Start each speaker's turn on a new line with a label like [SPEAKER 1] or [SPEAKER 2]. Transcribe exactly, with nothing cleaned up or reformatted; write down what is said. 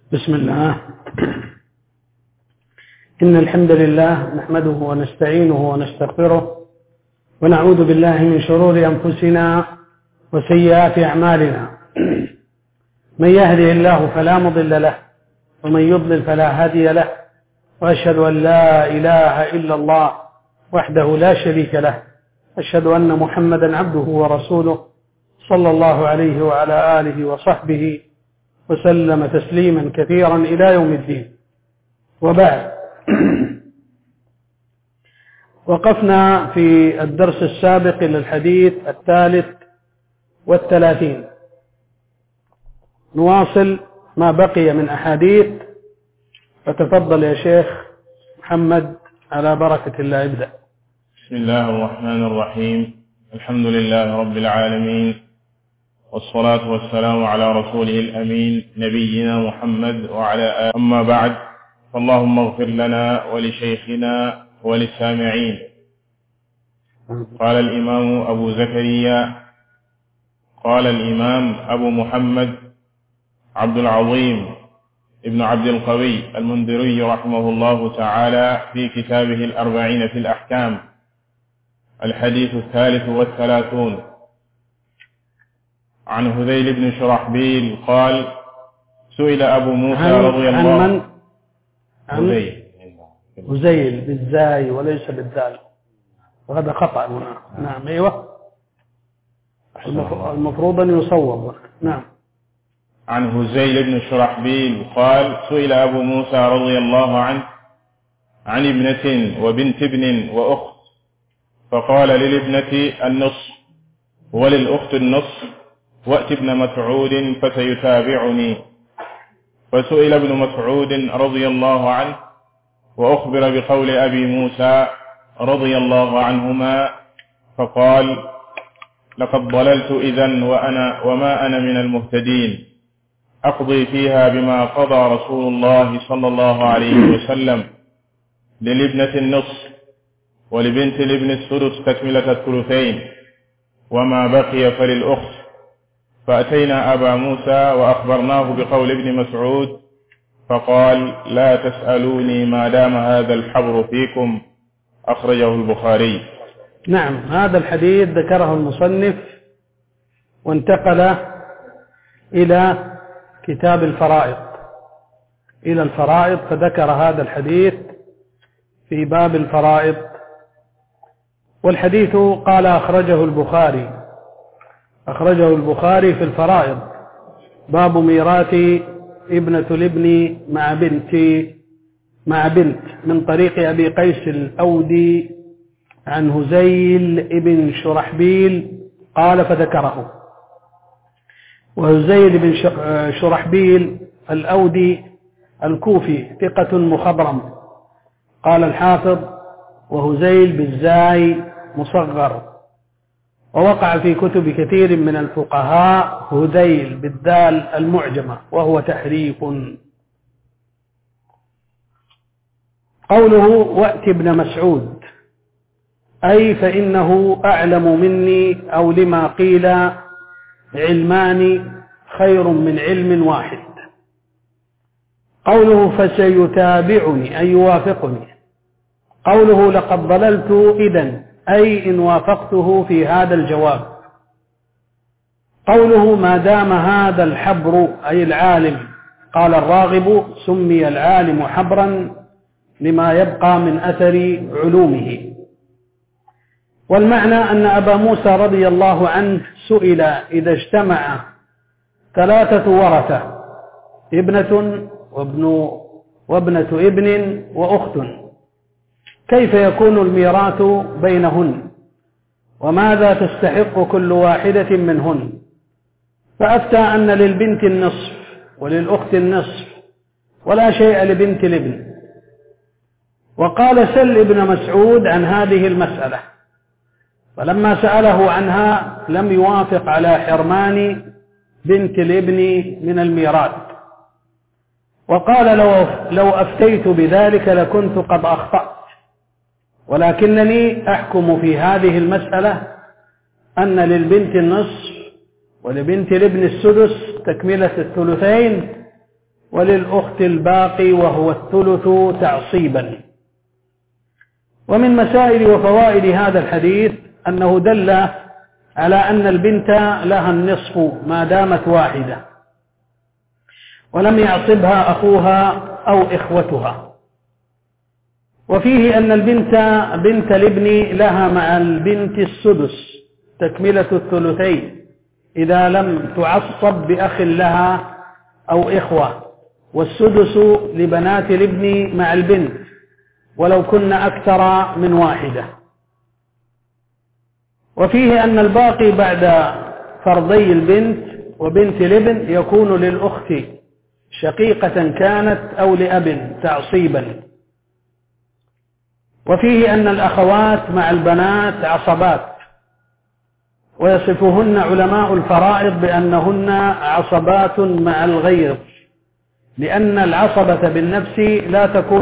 [SPEAKER 1] بسم الله. إن الحمد لله نحمده ونستعينه ونستغفره ونعوذ بالله من شرور أنفسنا وسيئات أعمالنا. من يهده الله فلا مضل له ومن يضلل فلا هادي له، وأشهد أن لا إله إلا الله وحده لا شريك له، أشهد أن محمدا عبده ورسوله صلى الله عليه وعلى آله وصحبه وسلم تسليما كثيرا إلى يوم الدين. وبعد، وقفنا في الدرس السابق إلى الحديث الثالث والثلاثين، نواصل ما بقي من أحاديث، فتفضل يا شيخ محمد على بركة الله، ابدأ.
[SPEAKER 2] بسم الله الرحمن الرحيم. الحمد لله رب العالمين، والصلاة والسلام على رسوله الأمين نبينا محمد وعلى آله. أما بعد، فاللهم اغفر لنا ولشيخنا وللسامعين. قال الإمام أبو زكريا قال الإمام أبو محمد عبد العظيم ابن عبد القوي المنذري رحمه الله تعالى في كتابه الأربعين في الأحكام، الحديث الثالث والثلاثون، عن هذيل بن شرحبيل قال: سئل أبو موسى رضي الله عنه.
[SPEAKER 1] عن هذيل بالزاي وليس بالدال، وهذا خطأ هنا. نعم، أيوة، المفروض أن يصوب. نعم.
[SPEAKER 2] عن هذيل بن شرحبيل قال: سئل أبو موسى رضي الله عنه عن ابنة وبنت ابن وأخت، فقال: للابنة النصف وللأخت النصف، وأت ابن مسعود فسيتابعني. فسئل ابن مسعود رضي الله عنه وأخبر بقول أبي موسى رضي الله عنهما، فقال: لقد ضللت إذن وأنا وما أنا من المهتدين، أقضي فيها بما قضى رسول الله صلى الله عليه وسلم، للابنة النصف ولبنت الابن الثلث تكملة الثلثين، وما بقي فللأخت. فأتينا أبا موسى وأخبرناه بقول ابن مسعود، فقال: لا تسألوني ما دام هذا الحبر فيكم. أخرجه البخاري.
[SPEAKER 1] نعم، هذا الحديث ذكره المصنف وانتقل إلى كتاب الفرائض، إلى الفرائض، فذكر هذا الحديث في باب الفرائض. والحديث قال أخرجه البخاري أخرجه البخاري في الفرائض، باب ميراث ابنة الابن مع بنت مع بنت من طريق أبي قيس الأودي عن هذيل ابن شرحبيل قال فذكره. وهذيل بن شرحبيل الأودي الكوفي ثقة مخضرم. قال الحافظ: وهذيل بالزاي مصغر، ووقع في كتب كثير من الفقهاء هذيل بالدال المعجمة، وهو تحريف. قوله: وأت ابن مسعود، أي فإنه أعلم مني، أو لما قيل: علمان خير من علم واحد. قوله: فسيتابعني، أي يوافقني. قوله: لقد ضللت إذن، أي إن وافقته في هذا الجواب. قوله: ما دام هذا الحبر، أي العالم. قال الراغب: سمي العالم حبرا لما يبقى من أثر علومه. والمعنى أن أبا موسى رضي الله عنه سئل: إذا اجتمع ثلاثة ورثة، ابنة وابن وابنة ابن وأخت، كيف يكون الميراث بينهن، وماذا تستحق كل واحدة منهن؟ فأفتى أن للبنت النصف وللأخت النصف، ولا شيء لبنت الابن. وقال: سل ابن مسعود عن هذه المسألة. فلما سأله عنها لم يوافق على حرمان بنت الابن من الميراث، وقال: لو, لو أفتيت بذلك لكنت قد أخطأت، ولكنني أحكم في هذه المسألة أن للبنت النصف ولبنت الابن السدس تكملة الثلثين، وللأخت الباقي وهو الثلث تعصيبا. ومن مسائل وفوائد هذا الحديث أنه دل على أن البنت لها النصف ما دامت واحدة ولم يعصبها أخوها أو إخوتها. وفيه أن البنت بنت الابن لها مع البنت السدس تكملة الثلثين إذا لم تعصب بأخ لها أو إخوة، والسدس لبنات الابن مع البنت ولو كن أكثر من واحدة. وفيه أن الباقي بعد فرضي البنت وبنت الابن يكون للأخت شقيقة كانت أو لأب تعصيبا. وفيه أن الأخوات مع البنات عصبات، ويصفهن علماء الفرائض بأنهن عصبات مع الغير، لأن العصبة بالنفس لا تكون